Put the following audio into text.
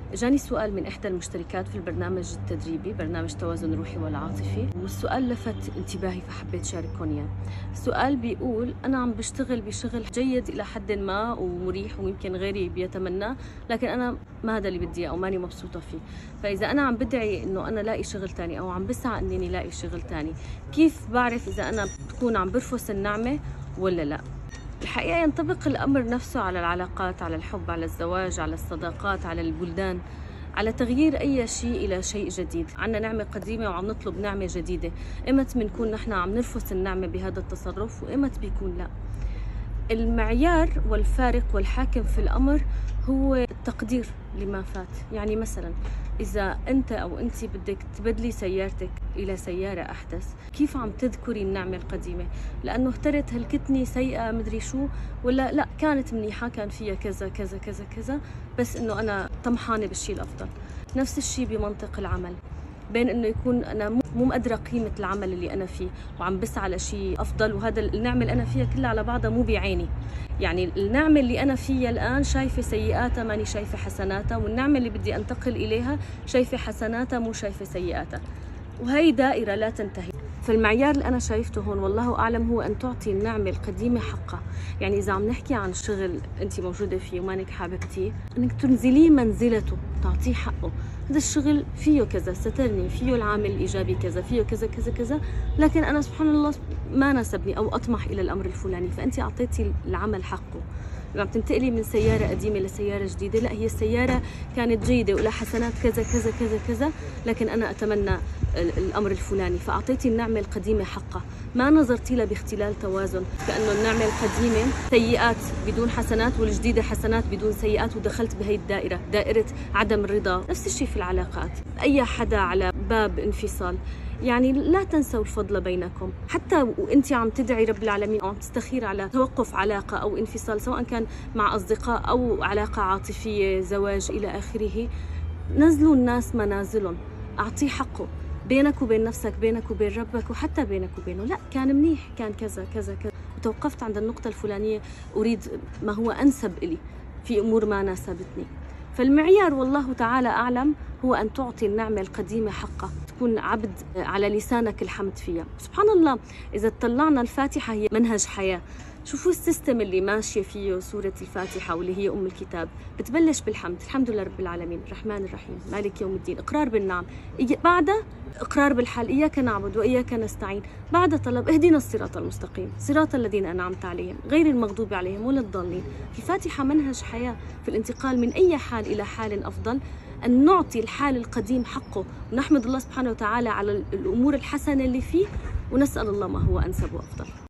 جاني سؤال من إحدى المشتركات في البرنامج التدريبي، برنامج توازن روحي والعاطفي، والسؤال لفت انتباهي فحبيت شارككم إياه. السؤال بيقول: أنا عم بشتغل بشغل جيد إلى حد ما ومريح ويمكن غيري بيتمناه، لكن أنا ما هذا اللي بدي أو ماني مبسوطة فيه. فإذا أنا عم بدعي إنه أنا لاقي شغل تاني أو عم بسعى إني لاقي شغل تاني، كيف بعرف إذا أنا بكون عم برفس النعمة ولا لا؟ الحقيقة ينطبق الأمر نفسه على العلاقات، على الحب، على الزواج، على الصداقات، على البلدان، على تغيير أي شيء إلى شيء جديد. عنا نعمة قديمة وعم نطلب نعمة جديدة، إمت بنكون نحن عم نرفس النعمة بهذا التصرف وإمت بيكون لا. المعيار والفارق والحاكم في الأمر هو التقدير لما فات. يعني مثلا إذا أنت أو أنت بدك تبدلي سيارتك إلى سيارة أحدث، كيف عم تذكري النعمة القديمة؟ لأنه اخترت هالكتني سيئة مدري شو، ولا لا كانت منيحة، كان فيها كذا كذا كذا كذا، بس إنه أنا طمحانة بالشيء الأفضل. نفس الشيء بمنطق العمل، بين انه يكون انا مو مقدره قيمه العمل اللي انا فيه وعم بسعى لشيء افضل، وهذا النعمه اللي انا فيها كلها على بعضها مو بعيني. يعني النعمه اللي انا فيها الان شايفه سيئاتها ماني شايفه حسناتها، والنعمه اللي بدي انتقل اليها شايفه حسناتها مو شايفه سيئاتها، وهي دائره لا تنتهي. فالمعيار اللي أنا شايفته هون والله أعلم هو أن تعطي النعمة القديمة حقها. يعني إذا عم نحكي عن شغل أنت موجودة فيه ومانك حاببتيه، أنك تنزليه منزلته، تعطيه حقه. هذا الشغل فيه كذا، سترني فيه العامل الإيجابي كذا، فيه كذا كذا كذا، لكن أنا سبحان الله ما ناسبني أو أطمح إلى الأمر الفلاني، فأنت أعطيتي العمل حقه. لما تنتقلي من سيارة قديمة لسيارة جديدة، لا هي السيارة كانت جيدة ولها حسنات كذا كذا كذا كذا، لكن أنا أتمنى الأمر الفلاني، فأعطيتي النعمة القديمة حقها، ما نظرتي لها باختلال توازن، كأنه النعمة القديمة سيئات بدون حسنات والجديدة حسنات بدون سيئات، ودخلت بهي الدائرة، دائرة عدم الرضا. نفس الشيء في العلاقات، أي حدا على باب انفصال، يعني لا تنسوا الفضل بينكم. حتى وانت عم تدعي رب العالمين او عم تستخير على توقف علاقة او انفصال، سواء كان مع اصدقاء او علاقة عاطفية، زواج الى اخره، نزلوا الناس منازلهم، اعطيه حقه بينك وبين نفسك، بينك وبين ربك، وحتى بينك وبينه. لا كان منيح، كان كذا كذا كذا، وتوقفت عند النقطة الفلانية، اريد ما هو انسب الي، في امور ما ناسبتني. فالمعيار والله تعالى أعلم هو أن تعطي النعمة القديمة حقها، تكون عبد على لسانك الحمد فيها. سبحان الله، إذا طلعنا الفاتحة هي منهج حياة، شوفوا السيستم اللي ماشية فيه سورة الفاتحة واللي هي أم الكتاب، بتبلش بالحمد، الحمد لله رب العالمين الرحمن الرحيم مالك يوم الدين، إقرار بالنعم، بعدها إقرار بالحال، إياك نعبد وإياك نستعين، بعد طلب اهدنا الصراط المستقيم صراط الذين أنعمت عليهم غير المغضوب عليهم ولا الضالين. الفاتحة منهج حياة في الانتقال من أي حال إلى حال أفضل، أن نعطي الحال القديم حقه، ونحمد الله سبحانه وتعالى على الأمور الحسنة اللي فيه، ونسأل الله ما هو أنسب وأفضل.